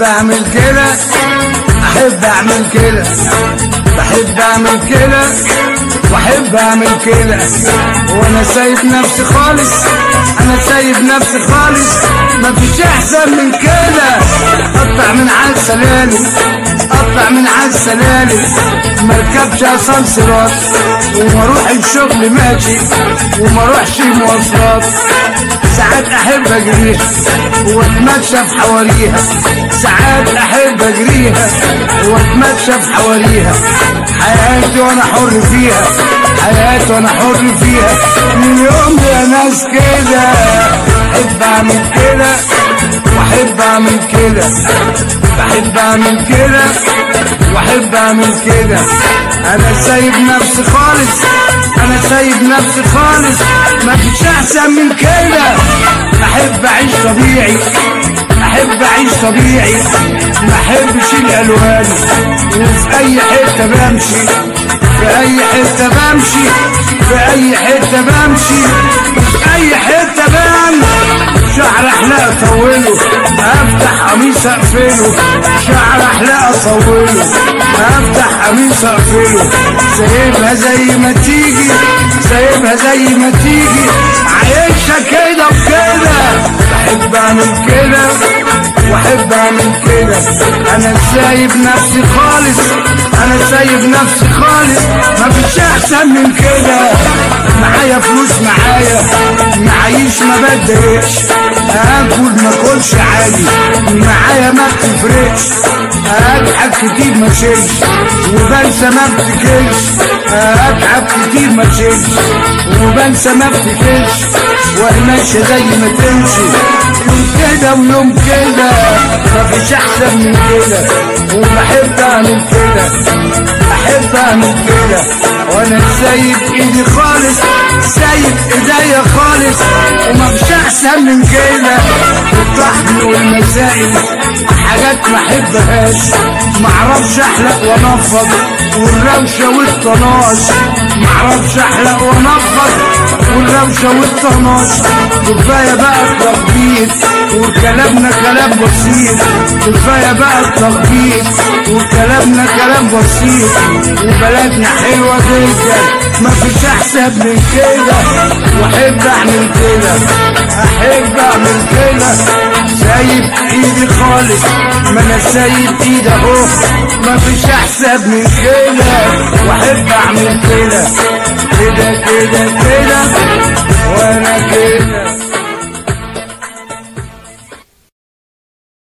اعمل كده، احب اعمل كده، بحب اعمل كده واحب اعمل كده. وانا سايب نفسي خالص، انا سايب نفسي خالص، مفيش احسن من كده. اطلع من على السلالم، اطلع من على السلالم، مركبش اسانسيرات، وما اروح الشغل ماشي وما اروحش مواصلات. ساعات احب اجريها واتمشى في حواليها، ساعات احب اجريها واتمشى في حواليها. حياتي وانا حر فيها، حياتي وانا حر فيها، من يوم يا ناس كده. احب اعمل كده واحب اعمل كده، بحب اعمل كده واحب اعمل كده. انا سايب نفسي خالص، انا سايب نفسي خالص، مفيش احسن من كده. احب اعيش طبيعي، احب اعيش طبيعي، ما احبش الالوان. وفي اي حته بمشي، في اي حته بمشي، في اي حته بمشي، في اي حته بمشي. شعر احلى اطوله، افتح قميص اقفله، شعر احلى اطوله، افتح قميص اقفله. سايبها زي ما تيجي، سايبها زي ما تيجي، عايشها كده وكده. بحب اعمل كده واحب اعمل كده. انا سايب نفسي خالص، انا سايب نفسي خالص، مفيش احسن من كده. معايا فلوس، معايا معيش ما بتضايقش، اكل ما اكلش عادي، معايا ما بتفرقش، اضحك كتير ما شيلش وبنسى ما افتكرش، اتعب كتير ما شيلش وبنسى ما افتكرش، وماشيه زي ما تمشي، يوم كده ويوم كده، مفيش احسن من كده. وبحب اعمل كده، احب اعمل كده. وانا سايب ايدي خالص، سايب ايديا خالص، ومفيش احسن من كده. الطحن والمسائل حاجات ما احبهاش، معرفش احلق وانفض، والروشه والطناش، معرفش احلق وانفض والروشه والطناش. كفايه بقى التخبيط وكلامنا كلام بسيط، كفايه بقى التخبيط وكلامنا كلام بسيط، وبلدنا حلوه جدا، مفيش احسن من كده. واحب اعمل كده، احب اعمل كده. سايب ايدي خالص، ما انا سايب ايدي اهو، مفيش احسن من كده. واحب اعمل كده كده كده كده، وانا كده